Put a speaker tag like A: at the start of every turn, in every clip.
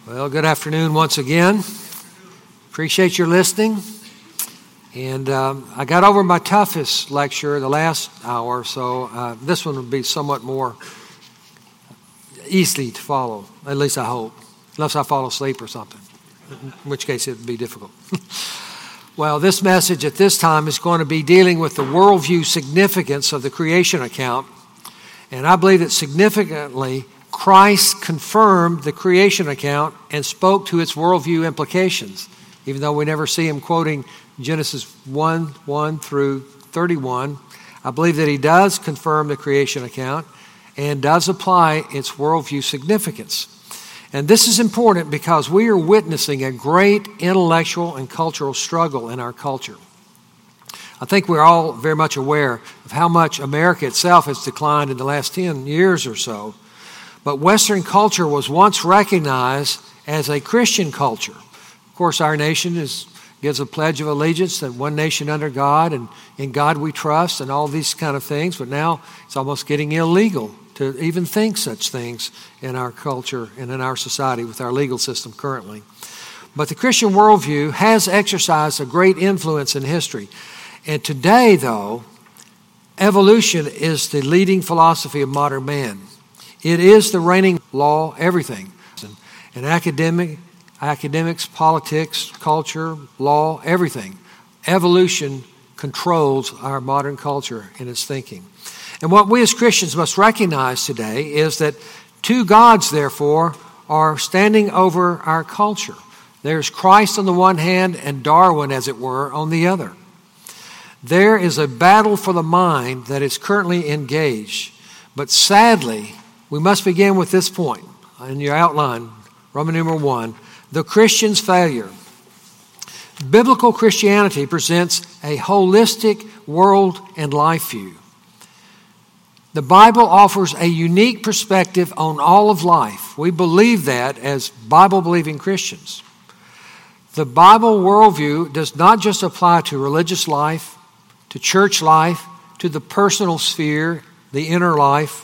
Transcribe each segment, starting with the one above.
A: Well, good afternoon once again. Appreciate your listening. And I got over my toughest lecture the last hour, so this one will be somewhat more easy to follow, at least I hope, unless I fall asleep or something, in which case it would be difficult. Well, this message at this time is going to be dealing with the worldview significance of the creation account. And I believe that significantly, Christ confirmed the creation account and spoke to its worldview implications, even though we never see him quoting Genesis 1 through 31. I believe that he does confirm the creation account and does apply its worldview significance. And this is important because we are witnessing a great intellectual and cultural struggle in our culture. I think we're all very much aware of how much America itself has declined in the last 10 years or so. But Western culture was once recognized as a Christian culture. Of course, our nation gives a pledge of allegiance that one nation under God, and in God we trust, and all these kind of things. But now it's almost getting illegal to even think such things in our culture and in our society with our legal system currently. But the Christian worldview has exercised a great influence in history. And today, though, evolution is the leading philosophy of modern man. It is the reigning law, everything. And academics, politics, culture, law, everything. Evolution controls our modern culture in its thinking. And what we as Christians must recognize today is that two gods, therefore, are standing over our culture. There's Christ on the one hand and Darwin, as it were, on the other. There is a battle for the mind that is currently engaged. But sadly, we must begin with this point in your outline, Roman numeral 1, the Christian's failure. Biblical Christianity presents a holistic world and life view. The Bible offers a unique perspective on all of life. We believe that as Bible-believing Christians. The Bible worldview does not just apply to religious life, to church life, to the personal sphere, the inner life.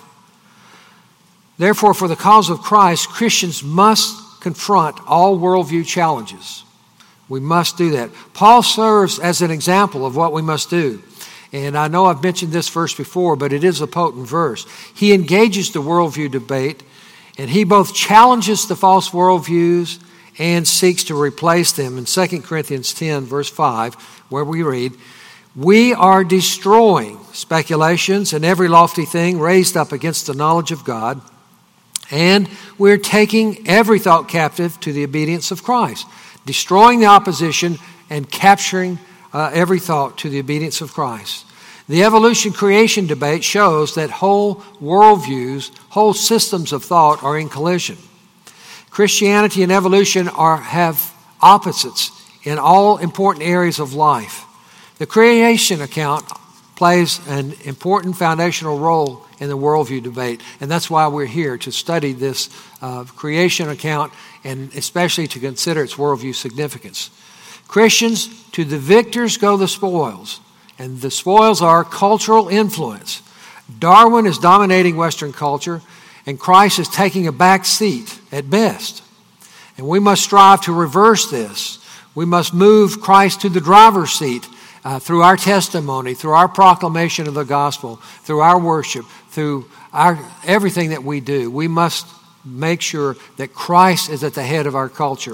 A: Therefore, for the cause of Christ, Christians must confront all worldview challenges. We must do that. Paul serves as an example of what we must do. And I know I've mentioned this verse before, but it is a potent verse. He engages the worldview debate, and he both challenges the false worldviews and seeks to replace them. In 2 Corinthians 10, verse 5, where we read, "We are destroying speculations and every lofty thing raised up against the knowledge of God, and we're taking every thought captive to the obedience of Christ," destroying the opposition and capturing every thought to the obedience of Christ. The evolution-creation debate shows that whole worldviews, whole systems of thought are in collision. Christianity and evolution have opposites in all important areas of life. The creation account plays an important foundational role in the worldview debate, and that's why we're here to study this creation account and especially to consider its worldview significance. Christians, to the victors go the spoils, and the spoils are cultural influence. Darwin is dominating Western culture, and Christ is taking a back seat at best. And we must strive to reverse this. We must move Christ to the driver's seat through our testimony, through our proclamation of the gospel, through our worship, through everything that we do. We must make sure that Christ is at the head of our culture.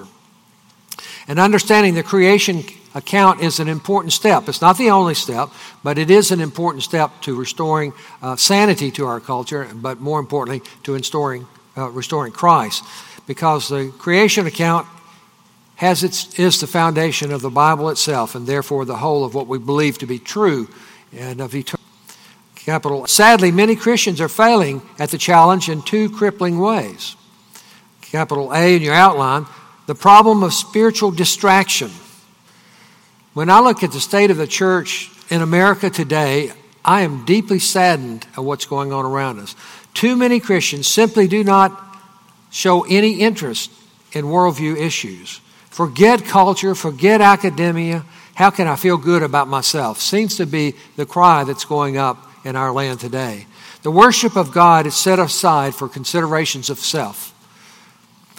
A: And understanding the creation account is an important step. It's not the only step, but it is an important step to restoring sanity to our culture, but more importantly, to restoring Christ. Because the creation account is the foundation of the Bible itself, and therefore the whole of what we believe to be true and of eternal. Sadly, many Christians are failing at the challenge in two crippling ways. Capital A in your outline, the problem of spiritual distraction. When I look at the state of the church in America today, I am deeply saddened at what's going on around us. Too many Christians simply do not show any interest in worldview issues. Forget culture, forget academia. How can I feel good about myself? Seems to be the cry that's going up in our land today. The worship of God is set aside for considerations of self.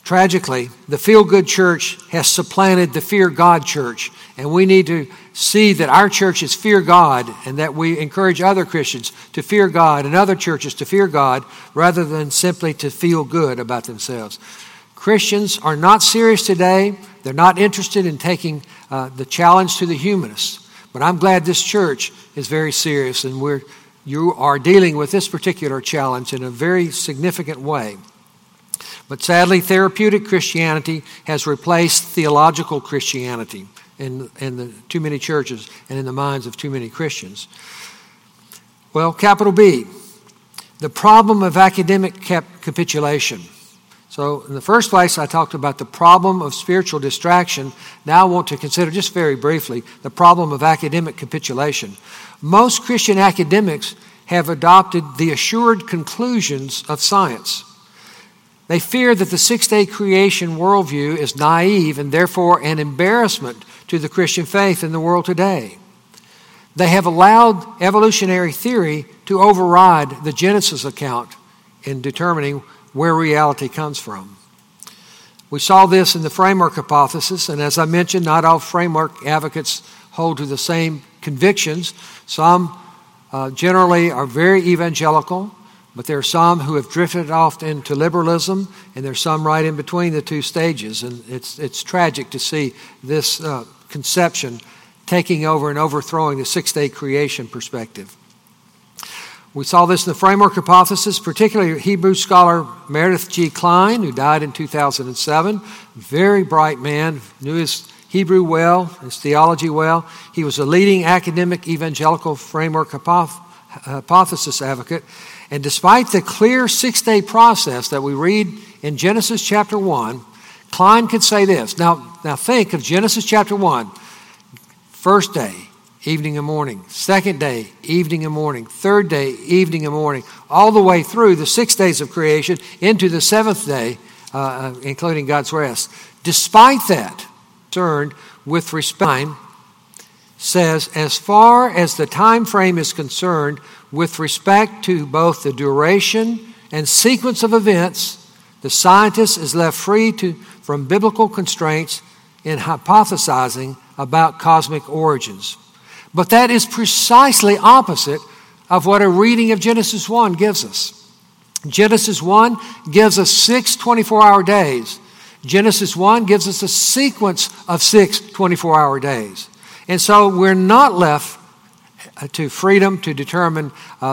A: Tragically, the feel-good church has supplanted the fear God church, and we need to see that our churches fear God and that we encourage other Christians to fear God and other churches to fear God rather than simply to feel good about themselves. Christians are not serious today. They're not interested in taking the challenge to the humanists. But I'm glad this church is very serious, and you are dealing with this particular challenge in a very significant way. But sadly, therapeutic Christianity has replaced theological Christianity in the too many churches and in the minds of too many Christians. Well, capital B, the problem of academic capitulation. So in the first place, I talked about the problem of spiritual distraction. Now I want to consider just very briefly the problem of academic capitulation. Most Christian academics have adopted the assured conclusions of science. They fear that the six-day creation worldview is naive and therefore an embarrassment to the Christian faith in the world today. They have allowed evolutionary theory to override the Genesis account in determining where reality comes from. We saw this in the framework hypothesis, and as I mentioned, not all framework advocates hold to the same convictions. Some generally are very evangelical, but there are some who have drifted off into liberalism, and there's some right in between the two stages. And it's tragic to see this conception taking over and overthrowing the six-day creation perspective. We saw this in the framework hypothesis, particularly Hebrew scholar Meredith G. Klein, who died in 2007. Very bright man, knew his Hebrew well, his theology well. He was a leading academic evangelical framework hypothesis advocate. And despite the clear six-day process that we read in Genesis chapter 1, Klein could say this. Now think of Genesis chapter 1, first day, evening and morning. Second day, evening and morning. Third day, evening and morning. All the way through the 6 days of creation into the seventh day, including God's rest. Despite that, concerned with respect, says, as far as the time frame is concerned, with respect to both the duration and sequence of events, the scientist is left free from biblical constraints in hypothesizing about cosmic origins. But that is precisely opposite of what a reading of Genesis 1 gives us. Genesis 1 gives us 6 24-hour days. Genesis 1 gives us a sequence of 6 24-hour days. And so we're not left to freedom to determine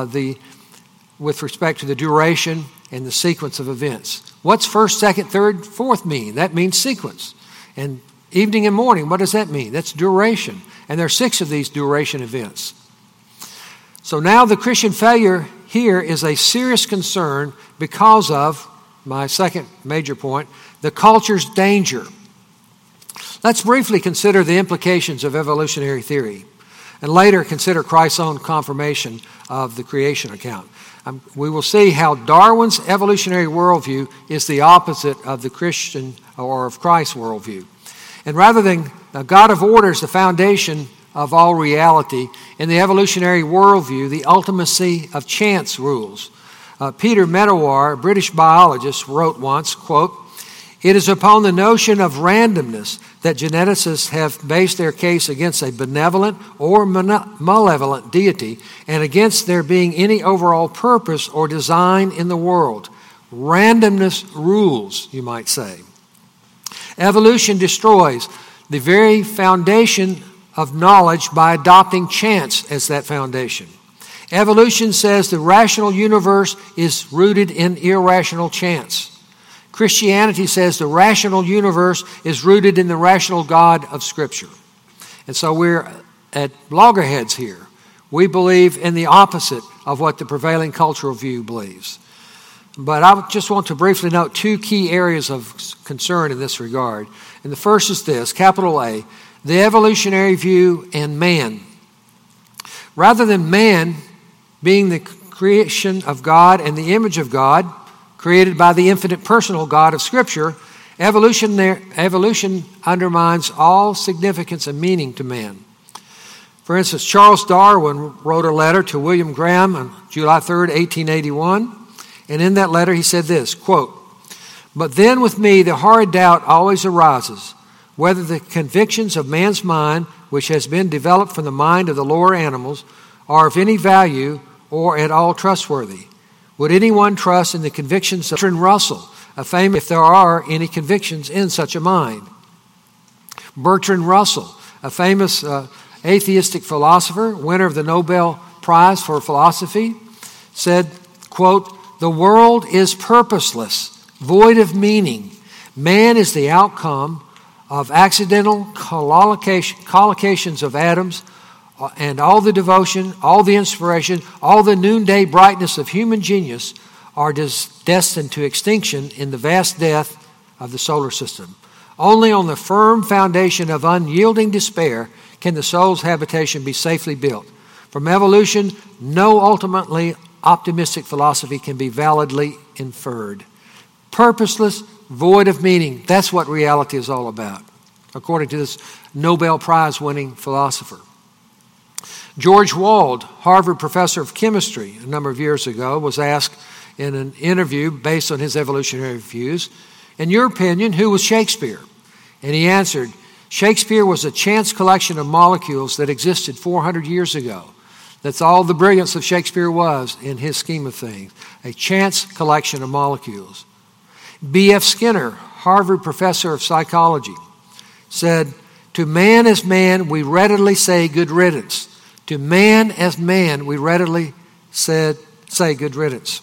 A: with respect to the duration and the sequence of events. What's first, second, third, fourth mean? That means sequence. And evening and morning, what does that mean? That's duration. And there are 6 of these duration events. So now the Christian failure here is a serious concern because of, my second major point, the culture's danger. Let's briefly consider the implications of evolutionary theory and later consider Christ's own confirmation of the creation account. We will see how Darwin's evolutionary worldview is the opposite of the Christian or of Christ's worldview. And rather than God of order is the foundation of all reality, in the evolutionary worldview, the ultimacy of chance rules. Peter Medawar, a British biologist, wrote once, quote, "It is upon the notion of randomness that geneticists have based their case against a benevolent or malevolent deity and against there being any overall purpose or design in the world. Randomness rules, you might say. Evolution destroys the very foundation of knowledge by adopting chance as that foundation. Evolution says the rational universe is rooted in irrational chance. Christianity says the rational universe is rooted in the rational God of Scripture." And so we're at loggerheads here. We believe in the opposite of what the prevailing cultural view believes. But I just want to briefly note 2 key areas of concern in this regard. And the first is this, capital A, the evolutionary view and man. Rather than man being the creation of God and the image of God, created by the infinite personal God of Scripture, evolution undermines all significance and meaning to man. For instance, Charles Darwin wrote a letter to William Graham on July 3rd, 1881, and in that letter he said this, quote, But then with me, the horrid doubt always arises whether the convictions of man's mind, which has been developed from the mind of the lower animals, are of any value or at all trustworthy. Would anyone trust in the convictions of Bertrand Russell, if there are any convictions in such a mind? Bertrand Russell, a famous atheistic philosopher, winner of the Nobel Prize for Philosophy, said, quote, "The world is purposeless, void of meaning. Man is the outcome of accidental collocations of atoms, and all the devotion, all the inspiration, all the noonday brightness of human genius are destined to extinction in the vast death of the solar system. Only on the firm foundation of unyielding despair can the soul's habitation be safely built. From evolution, no ultimately optimistic philosophy can be validly inferred." Purposeless, void of meaning. That's what reality is all about, according to this Nobel Prize-winning philosopher. George Wald, Harvard professor of chemistry a number of years ago, was asked in an interview based on his evolutionary views, "In your opinion, who was Shakespeare?" And he answered, "Shakespeare was a chance collection of molecules that existed 400 years ago." That's all the brilliance of Shakespeare was in his scheme of things, a chance collection of molecules. B.F. Skinner, Harvard professor of psychology, said, "To man as man, we readily say good riddance. To man as man, we readily say good riddance."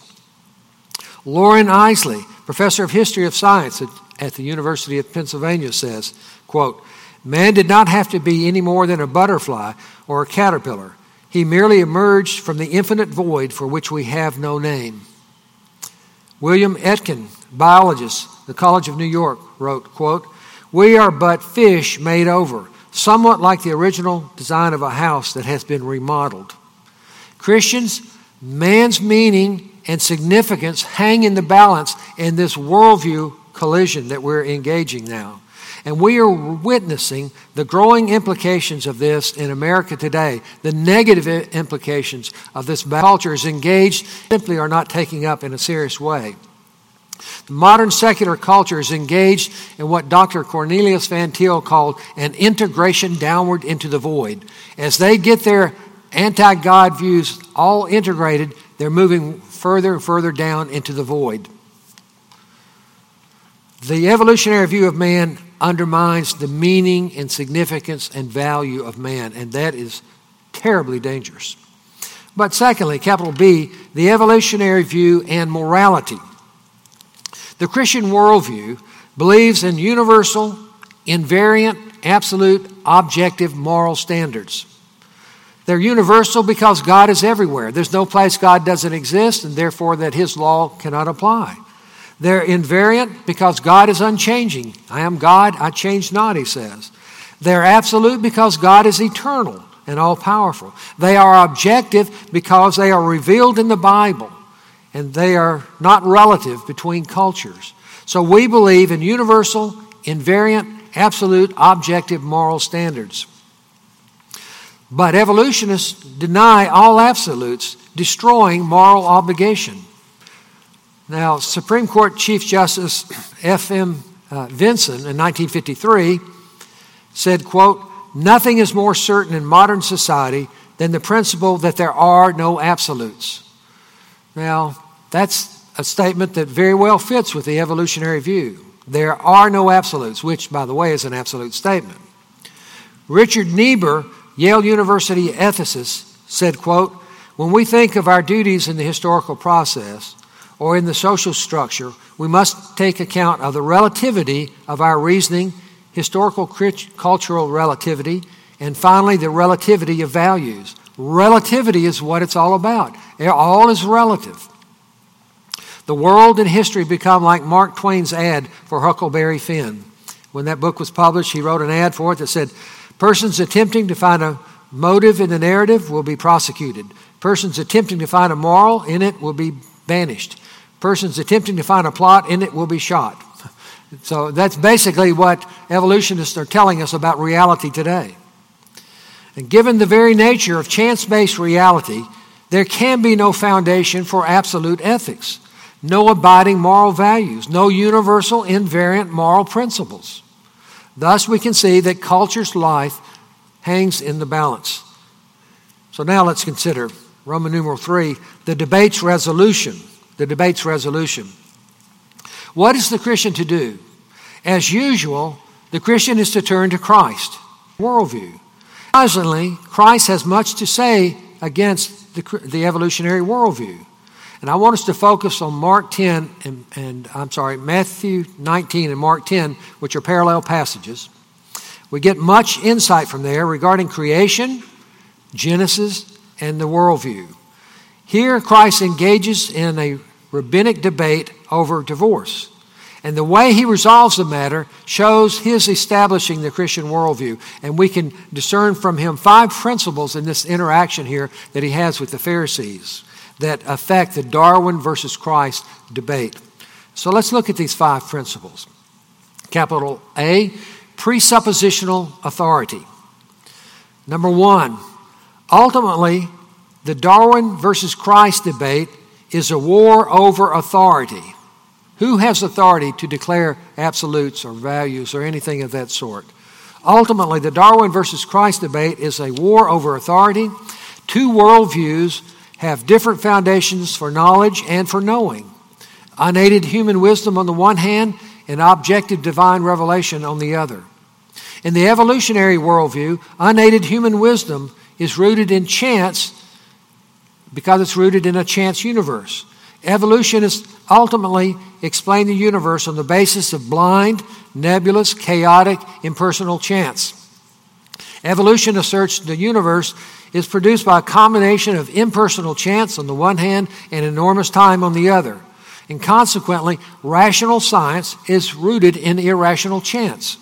A: Loren Eiseley, professor of history of science at the University of Pennsylvania, says, quote, "Man did not have to be any more than a butterfly or a caterpillar. He merely emerged from the infinite void for which we have no name." William Etkin, biologist, the College of New York, wrote, quote, "We are but fish made over, somewhat like the original design of a house that has been remodeled." Christians, man's meaning and significance hang in the balance in this worldview collision that we're engaging now. And we are witnessing the growing implications of this in America today. The negative implications of this culture is engaged, simply are not taking up in a serious way. The modern secular culture is engaged in what Dr. Cornelius Van Til called an integration downward into the void. As they get their anti-God views all integrated, they're moving further and further down into the void. The evolutionary view of man undermines the meaning and significance and value of man, and that is terribly dangerous. But secondly, capital B, the evolutionary view and morality. The Christian worldview believes in universal, invariant, absolute, objective moral standards. They're universal because God is everywhere. There's no place God doesn't exist, and therefore that His law cannot apply. They're invariant because God is unchanging. "I am God, I change not," He says. They're absolute because God is eternal and all-powerful. They are objective because they are revealed in the Bible, and they are not relative between cultures. So we believe in universal, invariant, absolute, objective moral standards. But evolutionists deny all absolutes, destroying moral obligation. Now, Supreme Court Chief Justice F.M. Vinson in 1953 said, quote, "Nothing is more certain in modern society than the principle that there are no absolutes." Now, that's a statement that very well fits with the evolutionary view. There are no absolutes, which, by the way, is an absolute statement. Richard Niebuhr, Yale University ethicist, said, quote, "When we think of our duties in the historical process or in the social structure, we must take account of the relativity of our reasoning, historical cultural relativity, and finally the relativity of values." Relativity is what it's all about. All is relative. The world and history become like Mark Twain's ad for Huckleberry Finn. When that book was published, he wrote an ad for it that said, "Persons attempting to find a motive in the narrative will be prosecuted. Persons attempting to find a moral in it will be banished. Persons attempting to find a plot in it will be shot." So that's basically what evolutionists are telling us about reality today. And given the very nature of chance-based reality, there can be no foundation for absolute ethics. no abiding moral values, no universal invariant moral principles. Thus, we can see that culture's life hangs in the balance. So now let's consider Roman numeral 3, the debate's resolution. The debate's resolution. What is the Christian to do? As usual, the Christian is to turn to Christ. Worldview. Surprisingly, Christ has much to say against the evolutionary worldview. And I want us to focus on Matthew 19 and Mark 10, which are parallel passages. We get much insight from there regarding creation, Genesis, and the worldview. Here, Christ engages in a rabbinic debate over divorce. And the way he resolves the matter shows his establishing the Christian worldview. And we can discern from him 5 principles in this interaction here that he has with the Pharisees that affect the Darwin versus Christ debate. So let's look at these 5 principles. Capital A, presuppositional authority. Number 1, ultimately, the Darwin versus Christ debate is a war over authority. Who has authority to declare absolutes or values or anything of that sort? Ultimately, the Darwin versus Christ debate is a war over authority. 2 worldviews have different foundations for knowledge and for knowing. Unaided human wisdom on the one hand and objective divine revelation on the other. In the evolutionary worldview, unaided human wisdom is rooted in chance because it's rooted in a chance universe. Evolutionists ultimately explain the universe on the basis of blind, nebulous, chaotic, impersonal chance. Evolution asserts the universe is produced by a combination of impersonal chance on the one hand and enormous time on the other. And consequently, rational science is rooted in irrational chance.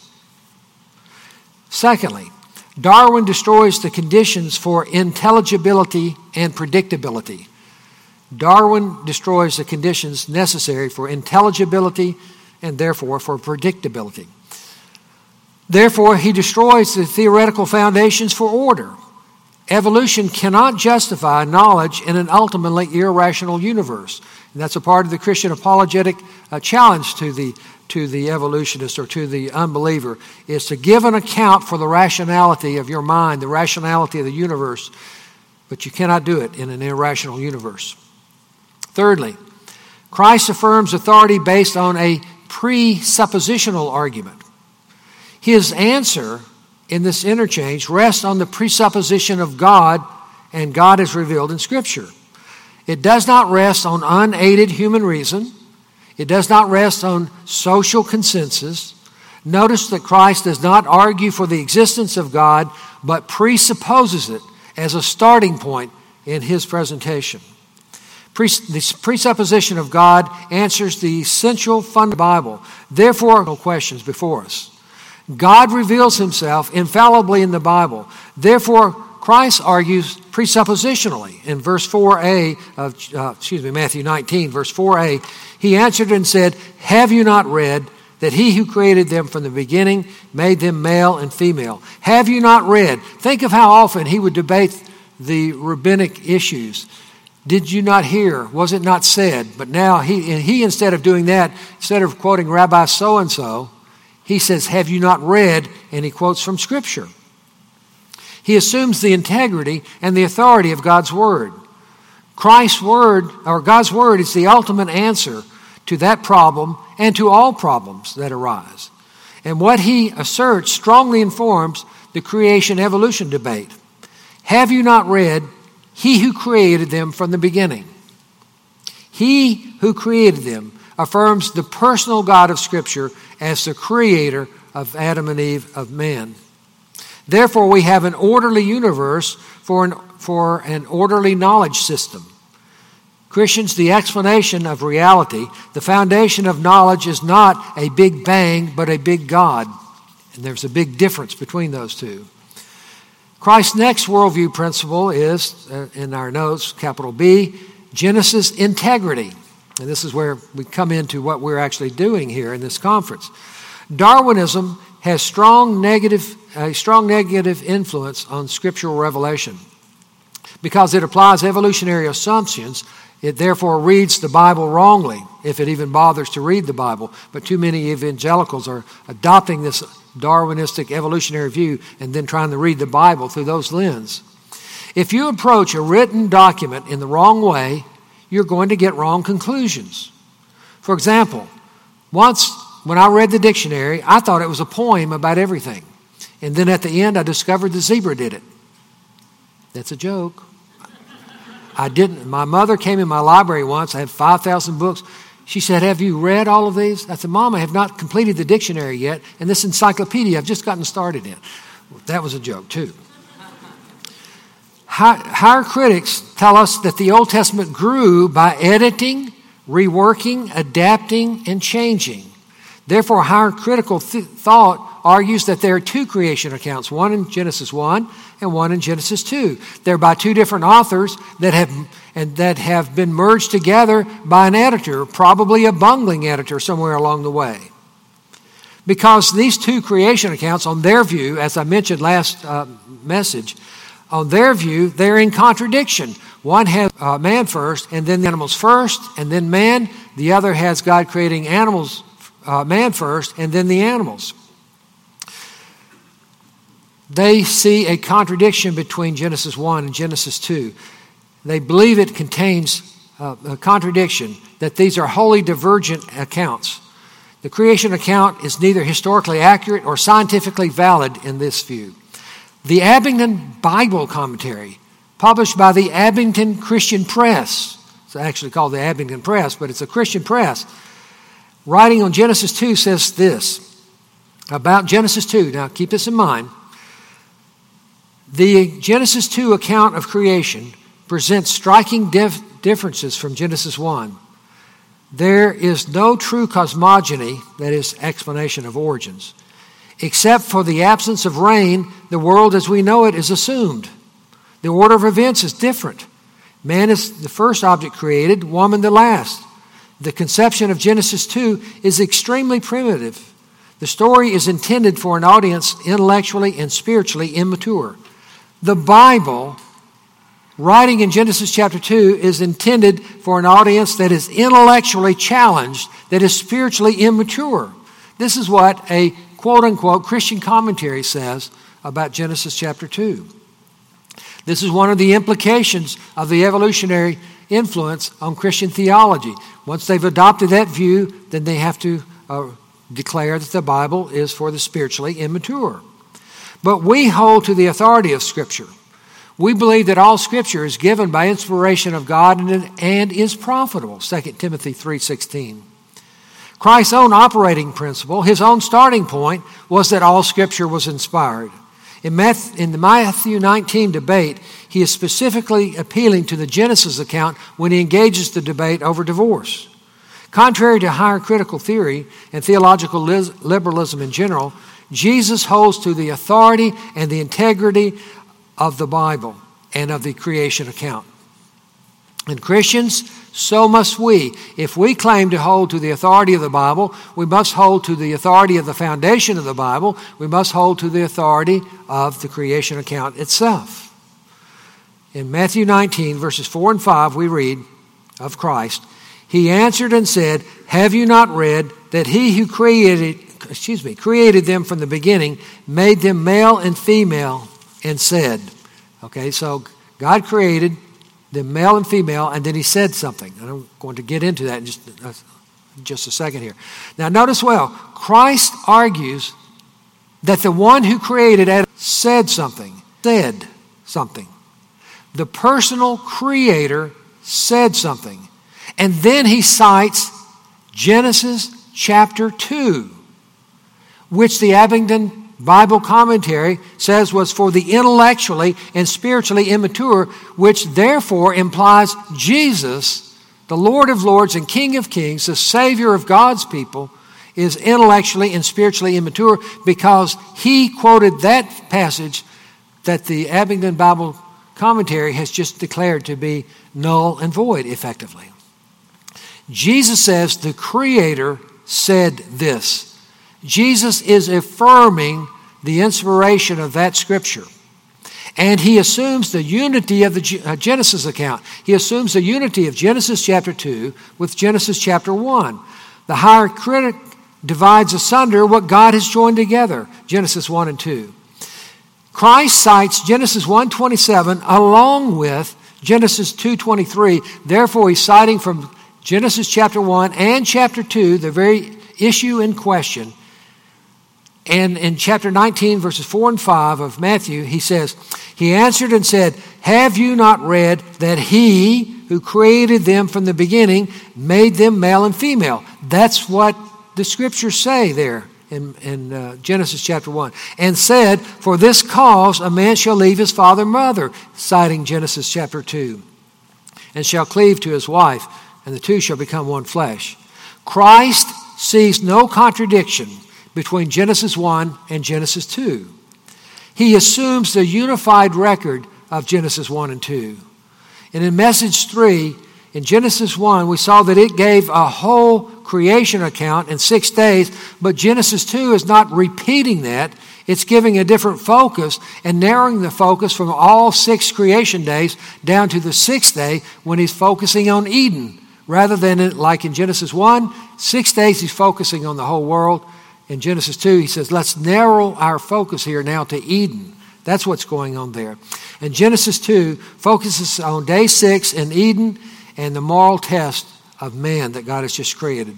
A: Secondly, Darwin destroys the conditions for intelligibility and predictability. Darwin destroys the conditions necessary for intelligibility and therefore for predictability. Therefore, he destroys the theoretical foundations for order. Evolution cannot justify knowledge in an ultimately irrational universe. And that's a part of the Christian apologetic challenge to the evolutionist or to the unbeliever, is to give an account for the rationality of your mind, the rationality of the universe, but you cannot do it in an irrational universe. Thirdly, Christ affirms authority based on a presuppositional argument. His answer in this interchange rests on the presupposition of God, and God is revealed in Scripture. It does not rest on unaided human reason. It does not rest on social consensus. Notice that Christ does not argue for the existence of God, but presupposes it as a starting point in his presentation. This presupposition of God answers the essential fundamental Bible. Therefore, no questions before us. God reveals himself infallibly in the Bible. Therefore, Christ argues presuppositionally. In verse 4a of Matthew 19, verse 4a, he answered and said, "Have you not read that he who created them from the beginning made them male and female? Have you not read?" Think of how often he would debate the rabbinic issues. Did you not hear? Was it not said? But now he instead of doing that, instead of quoting Rabbi so-and-so, he says, "Have you not read?" And he quotes from Scripture. He assumes the integrity and the authority of God's Word. Christ's Word, or God's Word, is the ultimate answer to that problem and to all problems that arise. And what he asserts strongly informs the creation-evolution debate. Have you not read, he who created them from the beginning? He who created them affirms the personal God of Scripture as the creator of Adam and Eve, of man. Therefore, we have an orderly universe for an orderly knowledge system. Christians, the explanation of reality, the foundation of knowledge is not a big bang, but a big God. And there's a big difference between those two. Christ's next worldview principle is, in our notes, capital B, Genesis integrity. And this is where we come into what we're actually doing here in this conference. Darwinism has a strong negative influence on scriptural revelation because it applies evolutionary assumptions It therefore reads the Bible wrongly, if it even bothers to read the Bible. But too many evangelicals are adopting this Darwinistic evolutionary view and then trying to read the Bible through those lenses. If you approach a written document in the wrong way, you're going to get wrong conclusions. For example, once when I read the dictionary, I thought it was a poem about everything. And then at the end, I discovered the zebra did it. That's a joke. I didn't. My mother came in my library once. I had 5,000 books. She said, "Have you read all of these?" I said, "Mom, I have not completed the dictionary yet. And this encyclopedia I've just gotten started in." That was a joke too. Higher critics tell us that the Old Testament grew by editing, reworking, adapting, and changing. Therefore, higher critical thought argues that there are two creation accounts, one in Genesis 1 and one in Genesis 2. They're by two different authors that have been merged together by an editor, probably a bungling editor somewhere along the way. Because these two creation accounts, on their view, as I mentioned last message, on their view, they're in contradiction. One has man first, and then the animals first, and then man. The other has God creating animals, man first, and then the animals. They see a contradiction between Genesis 1 and Genesis 2. They believe it contains a contradiction, that these are wholly divergent accounts. The creation account is neither historically accurate or scientifically valid in this view. The Abingdon Bible Commentary, published by the Abingdon Christian Press, it's actually called the Abingdon Press, but it's a Christian press, writing on Genesis 2 says this about Genesis 2. Now keep this in mind. The Genesis 2 account of creation presents striking differences from Genesis 1. There is no true cosmogony, that is, explanation of origins. Except for the absence of rain, the world as we know it is assumed. The order of events is different. Man is the first object created, woman the last. The conception of Genesis 2 is extremely primitive. The story is intended for an audience intellectually and spiritually immature. The Bible, writing in Genesis chapter 2, is intended for an audience that is intellectually challenged, that is spiritually immature. This is what a quote-unquote Christian commentary says about Genesis chapter 2. This is one of the implications of the evolutionary influence on Christian theology. Once they've adopted that view, then they have to declare that the Bible is for the spiritually immature. But we hold to the authority of Scripture. We believe that all Scripture is given by inspiration of God and is profitable, 2 Timothy 3:16. Christ's own operating principle, his own starting point, was that all Scripture was inspired. In the Matthew 19 debate, he is specifically appealing to the Genesis account when he engages the debate over divorce. Contrary to higher critical theory and theological liberalism in general, Jesus holds to the authority and the integrity of the Bible and of the creation account. And Christians, so must we. If we claim to hold to the authority of the Bible, we must hold to the authority of the foundation of the Bible. We must hold to the authority of the creation account itself. In Matthew 19, verses 4 and 5, we read of Christ, "He answered and said, 'Have you not read that he who created them from the beginning, made them male and female, and said,'" okay, so God created the male and female, and then he said something. And I'm going to get into that in just a second here. Now notice well, Christ argues that the one who created Adam said something. The personal creator said something. And then he cites Genesis chapter 2, which the Abingdon Bible commentary says was for the intellectually and spiritually immature, which therefore implies Jesus, the Lord of Lords and King of Kings, the Savior of God's people, is intellectually and spiritually immature because he quoted that passage that the Abingdon Bible commentary has just declared to be null and void, effectively. Jesus says the Creator said this. Jesus is affirming the inspiration of that Scripture. And he assumes the unity of the Genesis account. He assumes the unity of Genesis chapter 2 with Genesis chapter 1. The higher critic divides asunder what God has joined together, Genesis 1 and 2. Christ cites Genesis 1:27 along with Genesis 2:23. Therefore, he's citing from Genesis chapter 1 and chapter 2 the very issue in question. And in chapter 19, verses 4 and 5 of Matthew, he says, he answered and said, have you not read that he who created them from the beginning made them male and female? That's what the scriptures say there in Genesis chapter 1. And said, for this cause a man shall leave his father and mother, citing Genesis chapter 2, and shall cleave to his wife, and the two shall become one flesh. Christ sees no contradiction between Genesis 1 and Genesis 2. He assumes the unified record of Genesis 1 and 2. And in message 3, in Genesis 1, we saw that it gave a whole creation account in 6 days, but Genesis 2 is not repeating that. It's giving a different focus and narrowing the focus from all 6 creation days down to the 6th day when he's focusing on Eden. Rather than like in Genesis 1, 6 days he's focusing on the whole world. In Genesis 2, he says, let's narrow our focus here now to Eden. That's what's going on there. And Genesis 2 focuses on day 6 in Eden and the moral test of man that God has just created.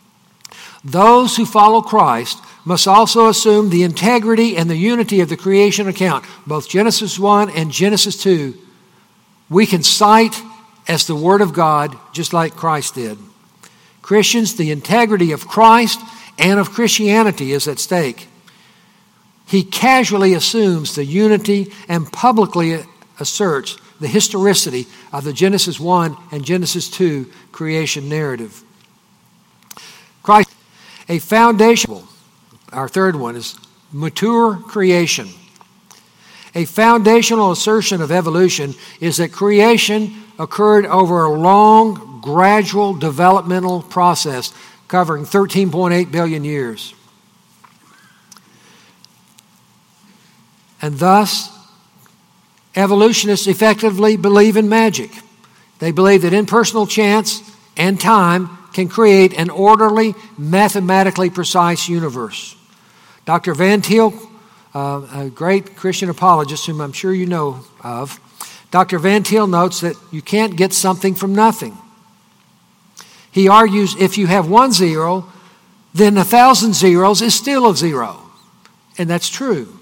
A: Those who follow Christ must also assume the integrity and the unity of the creation account. Both Genesis 1 and Genesis 2, we can cite as the Word of God, just like Christ did. Christians, the integrity of Christ and of Christianity is at stake. He casually assumes the unity and publicly asserts the historicity of the Genesis 1 and Genesis 2 creation narrative. Christ, a foundational, our third one is mature creation. A foundational assertion of evolution is that creation occurred over a long, gradual developmental process covering 13.8 billion years. And thus, evolutionists effectively believe in magic. They believe that impersonal chance and time can create an orderly, mathematically precise universe. Dr. Van Til, a great Christian apologist whom I'm sure you know of, Dr. Van Til notes that you can't get something from nothing. He argues if you have 1 zero, then 1,000 zeros is still a zero. And that's true.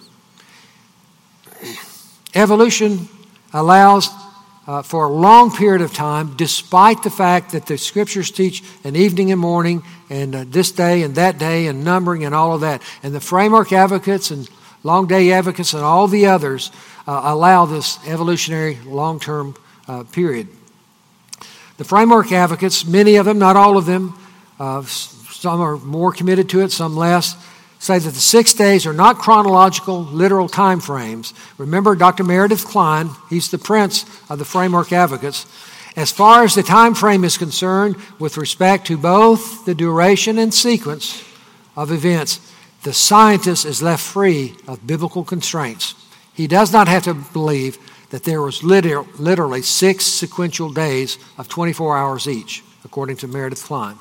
A: Evolution allows for a long period of time, despite the fact that the scriptures teach an evening and morning and this day and that day and numbering and all of that. And the framework advocates and long day advocates and all the others allow this evolutionary long-term period. The framework advocates, many of them, not all of them, some are more committed to it, some less, say that the 6 days are not chronological, literal time frames. Remember Dr. Meredith Kline, he's the prince of the framework advocates. As far as the time frame is concerned, with respect to both the duration and sequence of events, the scientist is left free of biblical constraints. He does not have to believe that there was literally 6 sequential days of 24 hours each, according to Meredith Kline.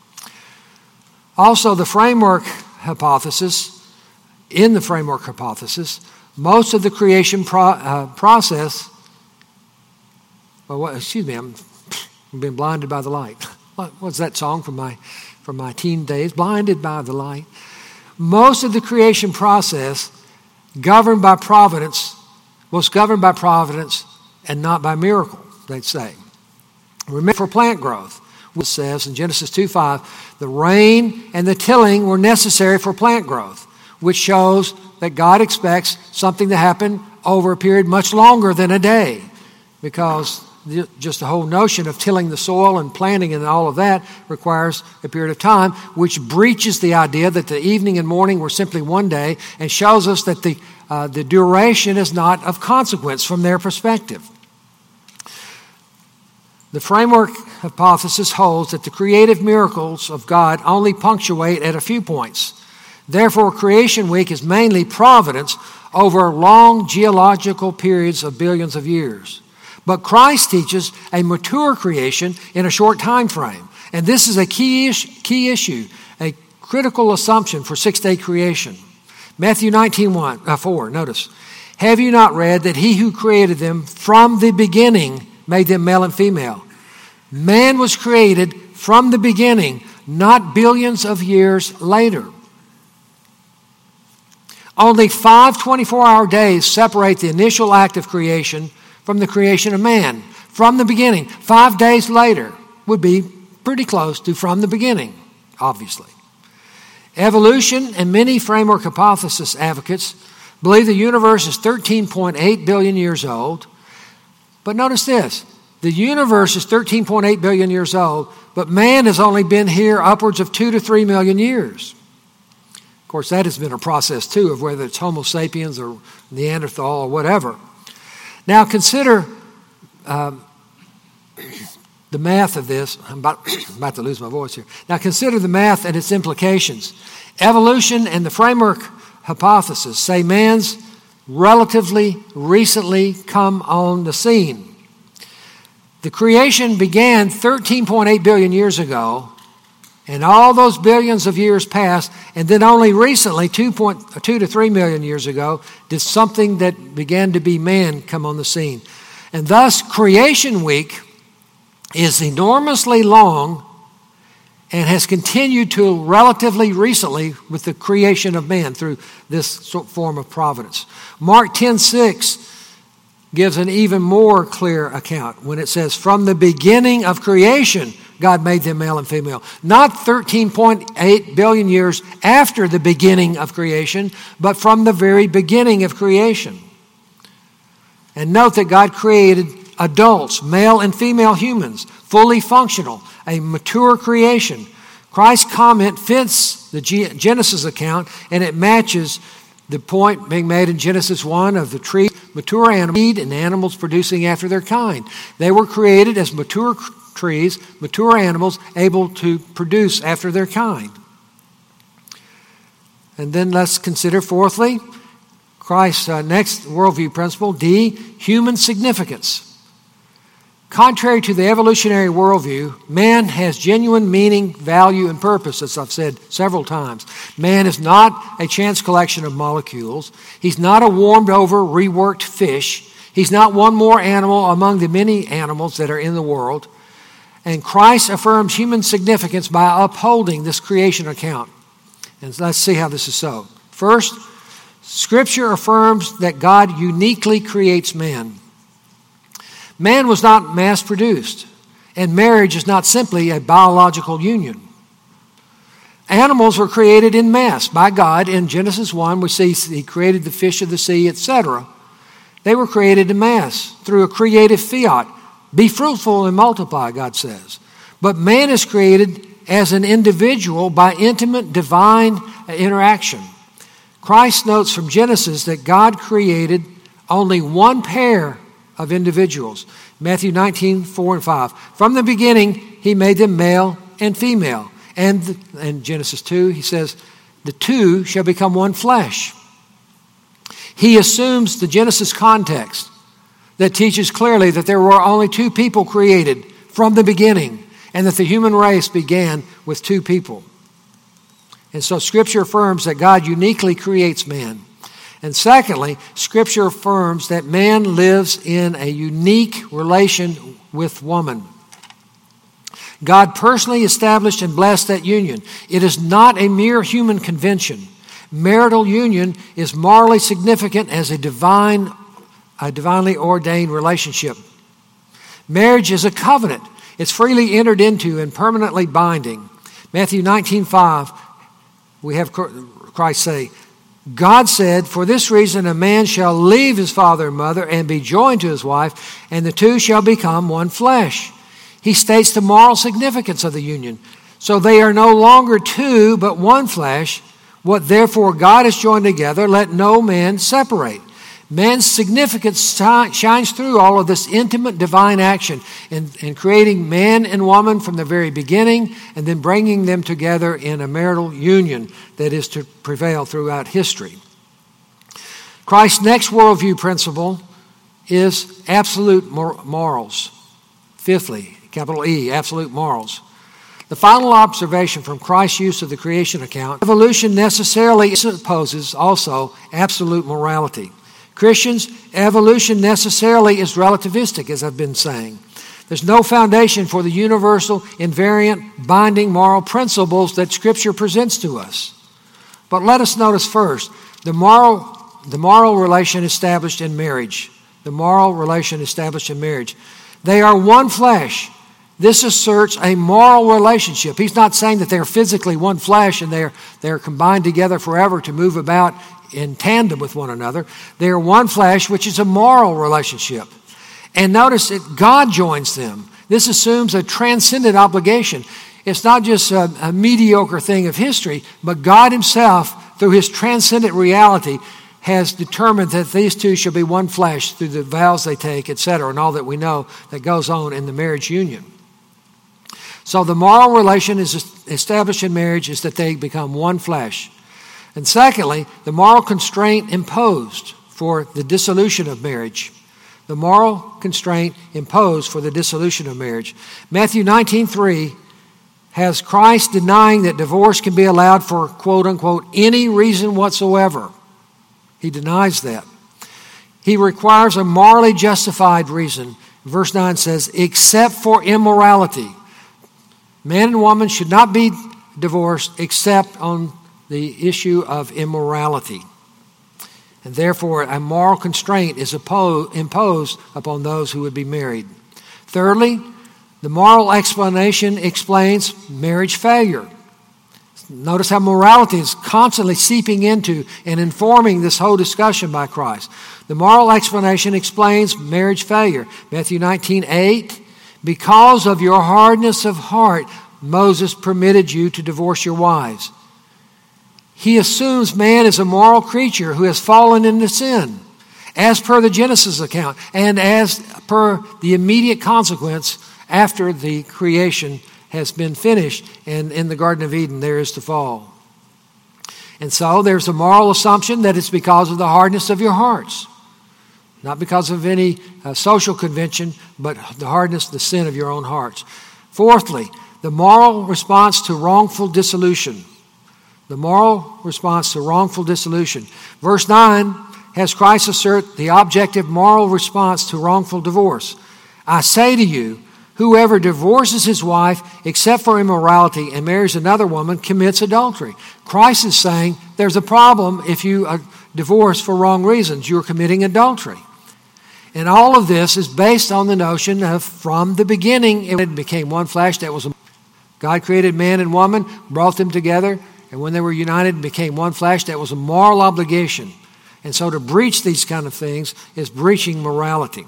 A: Also, the framework hypothesis, in the framework hypothesis, most of the creation process, I'm being blinded by the light. What's that song from my teen days? Blinded by the light. Most of the creation process was governed by providence and not by miracle, they'd say. Remember, for plant growth, it says in Genesis 2:5, the rain and the tilling were necessary for plant growth, which shows that God expects something to happen over a period much longer than a day, because just the whole notion of tilling the soil and planting and all of that requires a period of time, which breaches the idea that the evening and morning were simply one day and shows us that the duration is not of consequence from their perspective. The framework hypothesis holds that the creative miracles of God only punctuate at a few points. Therefore, Creation Week is mainly providence over long geological periods of billions of years. But Christ teaches a mature creation in a short time frame. And this is a key issue, a critical assumption for six-day creation. Matthew 19:4, notice. Have you not read that he who created them from the beginning made them male and female? Man was created from the beginning, not billions of years later. Only 5 24-hour days separate the initial act of creation from the creation of man. From the beginning, 5 days later would be pretty close to from the beginning, obviously. Evolution and many framework hypothesis advocates believe the universe is 13.8 billion years old. But notice this, the universe is 13.8 billion years old, but man has only been here upwards of 2 to 3 million years. Of course, that has been a process too, of whether it's Homo sapiens or Neanderthal or whatever. Now consider the math of this. I'm about to lose my voice here. Now consider the math and its implications. Evolution and the framework hypothesis say man's relatively recently come on the scene. The creation began 13.8 billion years ago, and all those billions of years passed, and then only recently, 2 to 3 million years ago, did something that began to be man come on the scene. And thus, creation week is enormously long and has continued to relatively recently with the creation of man through this form of providence. Mark 10:6 gives an even more clear account when it says, from the beginning of creation, God made them male and female. Not 13.8 billion years after the beginning of creation, but from the very beginning of creation. And note that God created adults, male and female humans, fully functional, a mature creation. Christ's comment fits the Genesis account, and it matches the point being made in Genesis 1 of the tree, mature animals and animals producing after their kind. They were created as mature trees, mature animals able to produce after their kind. And then let's consider, fourthly, Christ's next worldview principle, D, human significance. Contrary to the evolutionary worldview, man has genuine meaning, value, and purpose, as I've said several times. Man is not a chance collection of molecules. He's not a warmed-over, reworked fish. He's not one more animal among the many animals that are in the world. And Christ affirms human significance by upholding this creation account. And let's see how this is so. First, Scripture affirms that God uniquely creates man. Man was not mass-produced, and marriage is not simply a biological union. Animals were created in mass by God. In Genesis 1, we see He created the fish of the sea, etc. They were created in mass through a creative fiat. Be fruitful and multiply, God says. But man is created as an individual by intimate divine interaction. Christ notes from Genesis that God created only one pair of individuals. Matthew 19:4 and 5. From the beginning, He made them male and female. And in Genesis 2, He says, the two shall become one flesh. He assumes the Genesis context that teaches clearly that there were only two people created from the beginning, and that the human race began with two people. And so Scripture affirms that God uniquely creates man. And secondly, Scripture affirms that man lives in a unique relation with woman. God personally established and blessed that union. It is not a mere human convention. Marital union is morally significant as a divinely ordained relationship. Marriage is a covenant. It's freely entered into and permanently binding. Matthew 19:5, we have Christ say, God said, for this reason a man shall leave his father and mother and be joined to his wife, and the two shall become one flesh. He states the moral significance of the union. So they are no longer two, but one flesh. What therefore God has joined together, let no man separate. Man's significance shines through all of this intimate divine action in creating man and woman from the very beginning, and then bringing them together in a marital union that is to prevail throughout history. Christ's next worldview principle is absolute morals. Fifthly, capital E, absolute morals. The final observation from Christ's use of the creation account, evolution necessarily supposes also absolute morality. Christians, evolution necessarily is relativistic, as I've been saying. There's no foundation for the universal, invariant, binding moral principles that Scripture presents to us. But let us notice first, the moral relation established in marriage. The moral relation established in marriage. They are one flesh. This asserts a moral relationship. He's not saying that they're physically one flesh and they're combined together forever to move about in tandem with one another. They are one flesh, which is a moral relationship. And notice that God joins them. This assumes a transcendent obligation. It's not just a mediocre thing of history, but God himself, through his transcendent reality, has determined that these two shall be one flesh through the vows they take, etc., and all that we know that goes on in the marriage union. So the moral relation is established in marriage is that they become one flesh. And secondly, the moral constraint imposed for the dissolution of marriage. The moral constraint imposed for the dissolution of marriage. Matthew 19:3 has Christ denying that divorce can be allowed for, quote unquote, any reason whatsoever. He denies that. He requires a morally justified reason. Verse 9 says, except for immorality. Man and woman should not be divorced except on the issue of immorality. And therefore, a moral constraint is imposed upon those who would be married. Thirdly, the moral explanation explains marriage failure. Notice how morality is constantly seeping into and informing this whole discussion by Christ. The moral explanation explains marriage failure. Matthew 19:8, because of your hardness of heart, Moses permitted you to divorce your wives. He assumes man is a moral creature who has fallen into sin, as per the Genesis account, and as per the immediate consequence after the creation has been finished, and in the Garden of Eden there is the fall. And so there's a moral assumption that it's because of the hardness of your hearts. Not because of any social convention, but the hardness, the sin of your own hearts. Fourthly, the moral response to wrongful dissolution. The moral response to wrongful dissolution. Verse 9 has Christ assert the objective moral response to wrongful divorce. I say to you, whoever divorces his wife except for immorality and marries another woman commits adultery. Christ is saying there's a problem if you divorce for wrong reasons. You're committing adultery. And all of this is based on the notion of from the beginning it became one flesh. God created man and woman, brought them together, and when they were united and became one flesh, that was a moral obligation. And so to breach these kind of things is breaching morality.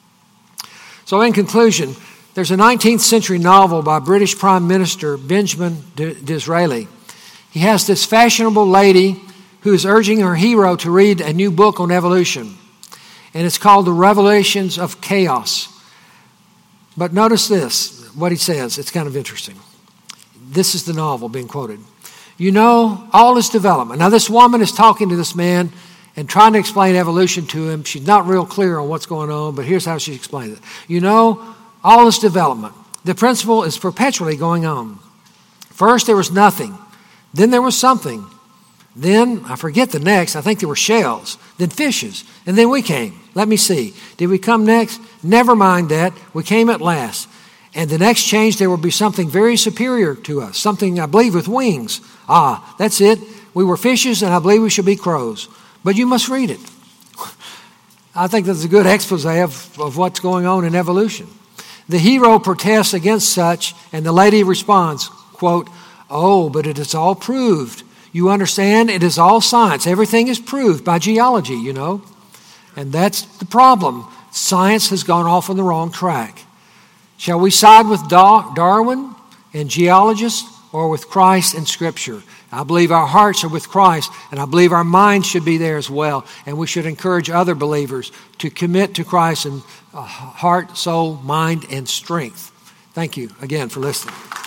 A: So in conclusion, there's a 19th century novel by British Prime Minister Benjamin Disraeli. He has this fashionable lady who is urging her hero to read a new book on evolution. And it's called The Revelations of Chaos. But notice this, what he says. It's kind of interesting. This is the novel being quoted. You know, all is development. Now this woman is talking to this man and trying to explain evolution to him. She's not real clear on what's going on, but here's how she explains it. You know, all is development. The principle is perpetually going on. First there was nothing. Then there was something. Then, I forget the next, I think there were shells. Then fishes. And then we came. Let me see. Did we come next? Never mind that. We came at last. And the next change, there will be something very superior to us. Something, I believe, with wings. Ah, that's it. We were fishes, and I believe we should be crows. But you must read it. I think that's a good expose of what's going on in evolution. The hero protests against such, and the lady responds, quote, oh, but it is all proved. You understand? It is all science. Everything is proved by geology, you know. And that's the problem. Science has gone off on the wrong track. Shall we side with Darwin and geologists or with Christ and Scripture? I believe our hearts are with Christ, and I believe our minds should be there as well. And we should encourage other believers to commit to Christ in heart, soul, mind, and strength. Thank you again for listening.